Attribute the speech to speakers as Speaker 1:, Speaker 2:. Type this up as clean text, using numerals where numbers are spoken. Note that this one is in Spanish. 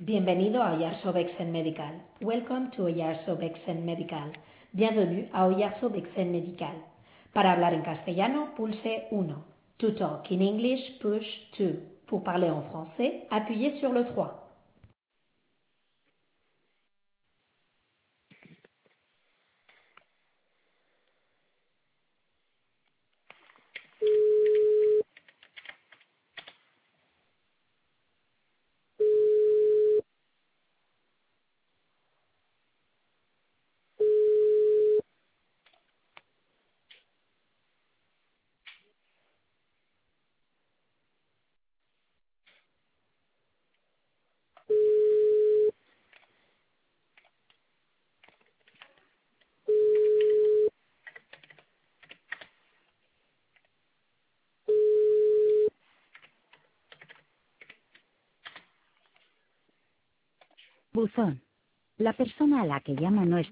Speaker 1: Bienvenido a Oyarzo-Bexen Medical. Welcome to Oyarzo-Bexen Medical. Bienvenue a Oyarzo-Bexen Medical. Para hablar en castellano, pulse 1. To talk in English, push 2. Pour parler en français, appuyez sur le 3.
Speaker 2: Buzón. La persona a la que llama no está